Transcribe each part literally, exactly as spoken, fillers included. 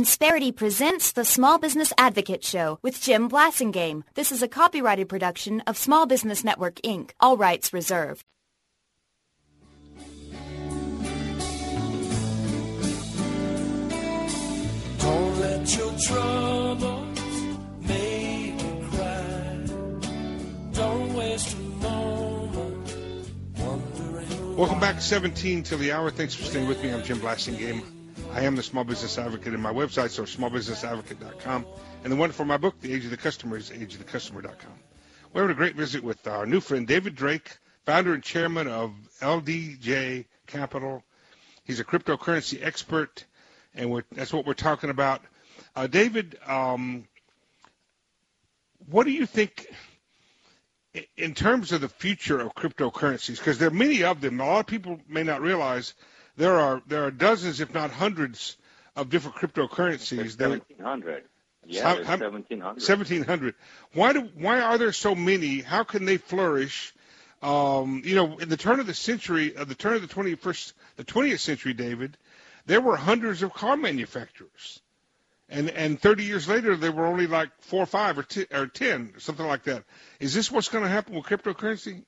Insperity presents the Small Business Advocate Show with Jim Blasingame. This is a copyrighted production of Small Business Network, Incorporated. All rights reserved. Don't let your troubles make you cry. Don't waste a moment wondering. Welcome back to seventeen till the hour. Thanks for staying with me. I'm Jim Blasingame. I am the Small Business Advocate, and my website is small business advocate dot com. And the one for my book, The Age of the Customer, is age of the customer dot com. We're having a great visit with our new friend, David Drake, founder and chairman of L D J Capital. He's a cryptocurrency expert, and we're, that's what we're talking about. Uh, David, um, what do you think in terms of the future of cryptocurrencies? Because there are many of them. A lot of people may not realize There are there are dozens, if not hundreds, of different cryptocurrencies. seventeen hundred. Yeah, How, there's how, seventeen hundred. seventeen hundred. Why do why are there so many? How can they flourish? Um, you know, in the turn of the century, of the turn of the twenty-first, the twentieth century, David, there were hundreds of car manufacturers, and and thirty years later, there were only like four or five or ten, or ten, something like that. Is this what's going to happen with cryptocurrency?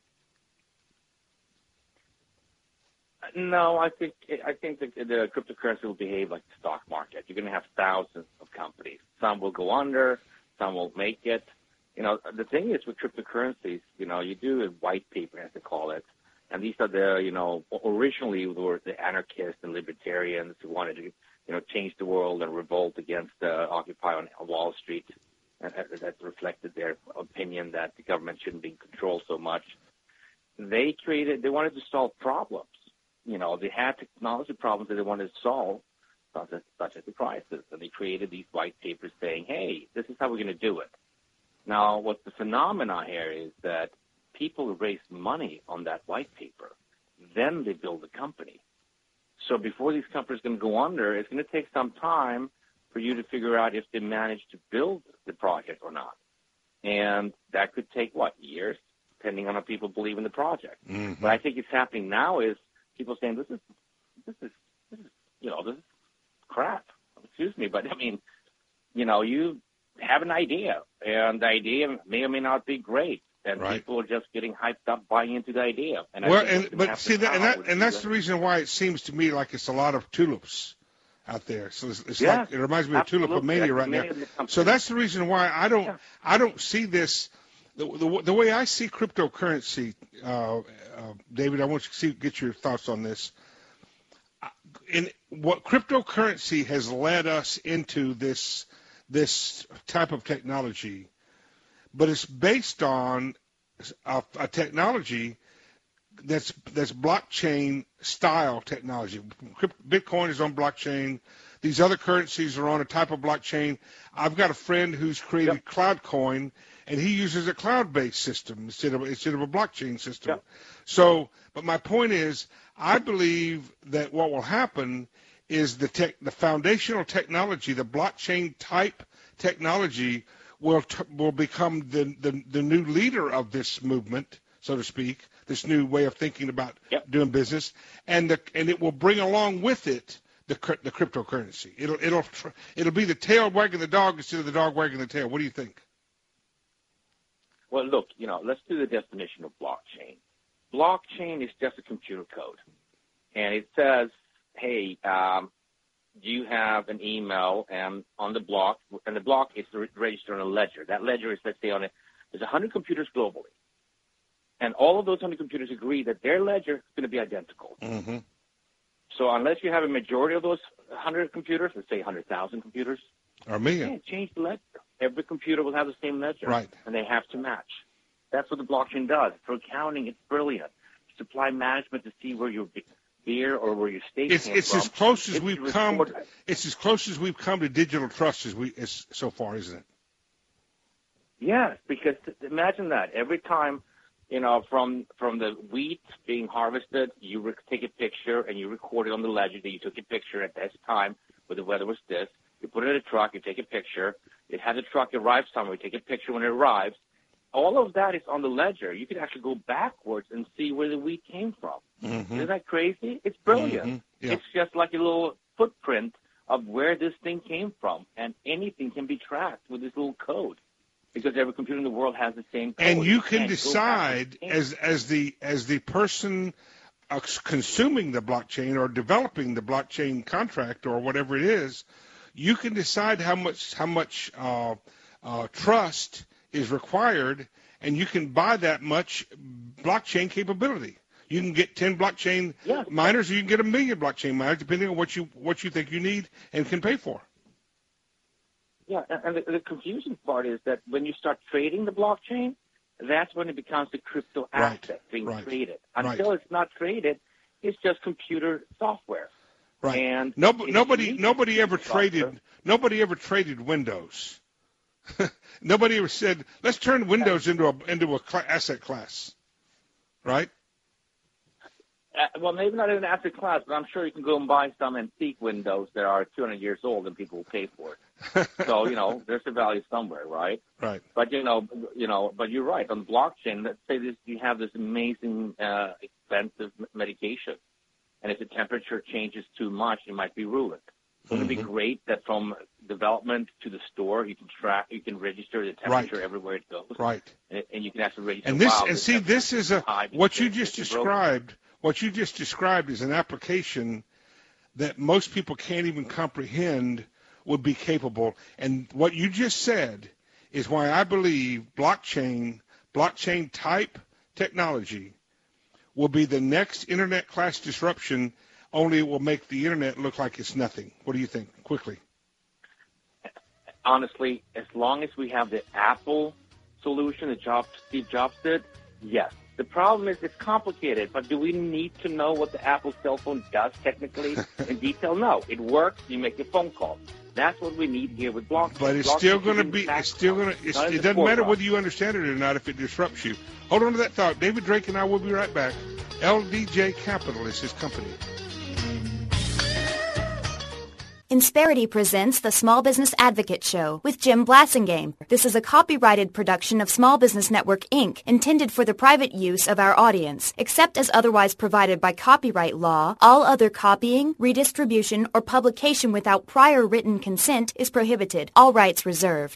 No, I think I think the, the cryptocurrency will behave like the stock market. You're going to have thousands of companies. Some will go under, some will make it. You know, the thing is with cryptocurrencies, you know, you do a white paper, as they call it, and these are the, you know, originally were the anarchists and libertarians who wanted to, you know, change the world and revolt against uh, Occupy on Wall Street. And that reflected their opinion that the government shouldn't be in control so much. They created, they wanted to solve problems. You know, they had technology problems that they wanted to solve, such as, such as the crisis, and they created these white papers saying, hey, this is how we're going to do it. Now, what the phenomenon here is that people raise money on that white paper. Then they build a company. So before these companies are going to go under, it's going to take some time for you to figure out if they manage to build the project or not. And that could take, what, years, depending on how people believe in the project. Mm-hmm. What I think is happening now is people saying this is, this is, this is, you know, this is crap. Excuse me, but I mean, you know, you have an idea, and the idea may or may not be great, and right. people are just getting hyped up, buying into the idea. And well, I think and but see that, and that, and that's the reason why it seems to me like it's a lot of tulips out there. So it's, it's yes, like it reminds me of absolutely. tulipomania right now. So that's the reason why I don't, yeah. I don't see this. The, the, the way I see cryptocurrency, uh, uh, David, I want you to see, get your thoughts on this. In what cryptocurrency has led us into this this type of technology, but it's based on a, a technology that's that's blockchain style technology. Bitcoin is on blockchain. These other currencies are on a type of blockchain. I've got a friend who's created yep. CloudCoin, and he uses a cloud-based system instead of instead of a blockchain system. Yep. So, but my point is, I believe that what will happen is the tech, the foundational technology, the blockchain type technology, will t- will become the, the the new leader of this movement, so to speak, this new way of thinking about yep. doing business, and the and it will bring along with it the the cryptocurrency. It'll it'll it'll be the tail wagging the dog instead of the dog wagging the tail. What do you think? Well, look, you know, let's do the definition of blockchain. Blockchain is just a computer code, and it says, hey, um, you have an email and on the block, and the block is registered on a ledger. That ledger is, let's say, on a, there's one hundred computers globally, and all of those one hundred computers agree that their ledger is going to be identical. Mm-hmm. So unless you have a majority of those one hundred computers, let's say one hundred thousand computers, or a million, you can't change the ledger. Every computer will have the same ledger, right? And they have to match. That's what the blockchain does. For accounting, it's brilliant. Supply management to see where your beer or where your state it's, came it's from. As close as it's we've come. It's as close as we've come to digital trust as we as so far, isn't it? Yes, because imagine that every time, you know, from from the wheat being harvested, you re- take a picture and you record it on the ledger that you took a picture at this time, where the weather was this. You put it in a truck, you take a picture. It had the truck arrive somewhere, you take a picture when it arrives. All of that is on the ledger. You can actually go backwards and see where the wheat came from. Mm-hmm. Isn't that crazy? It's brilliant. Mm-hmm. Yeah. It's just like a little footprint of where this thing came from, and anything can be tracked with this little code, because every computer in the world has the same code. And you You can can't go decide back and change as as the as the person uh, consuming the blockchain or developing the blockchain contract or whatever it is, you can decide how much how much uh, uh, trust is required, and you can buy that much blockchain capability. You can get ten blockchain Yes. miners, or you can get a million blockchain miners, depending on what you what you think you need and can pay for. Yeah, and and the, the confusing part is that when you start trading the blockchain, that's when it becomes the crypto Right, asset being right, traded. right. Until it's not traded, it's just computer software. Right. And No, if nobody you need nobody ever software- traded nobody ever traded Windows. Nobody ever said, let's turn Windows into a into a cl- asset class, right? Uh, well, maybe not in an asset class, but I'm sure you can go and buy some antique windows that are two hundred years old and people will pay for it. So, you know, there's a value somewhere, right? Right. But, you know, you know, but you're right. On the blockchain, let's say this, you have this amazing, uh, expensive m- medication, and if the temperature changes too much, it might be ruined. Wouldn't it be great that from development to the store, you can track, you can register the temperature Right. everywhere it goes, Right. and, and you can actually register. And this wow, and this see this temperature is a high what you because just it's broken. described. What you just described is an application that most people can't even comprehend would be capable. And what you just said is why I believe blockchain, blockchain type technology will be the next internet class disruption, only it will make the internet look like it's nothing. What do you think? Quickly. Honestly, as long as we have the Apple solution that Jobs, Steve Jobs did, yes. The problem is it's complicated, but do we need to know what the Apple cell phone does technically in detail? No. It works. You make a phone call. That's what we need here with blockchain. But it's Blockchain still is going to in be, the it's still going background, to, not in it the doesn't matter forefront. whether you understand it or not if it disrupts you. Hold on to that thought. David Drake and I will be right back. L D J Capital is his company. Insperity presents the Small Business Advocate Show with Jim Blasingame. This is a copyrighted production of Small Business Network, Incorporated, intended for the private use of our audience. Except as otherwise provided by copyright law, all other copying, redistribution, or publication without prior written consent is prohibited. All rights reserved.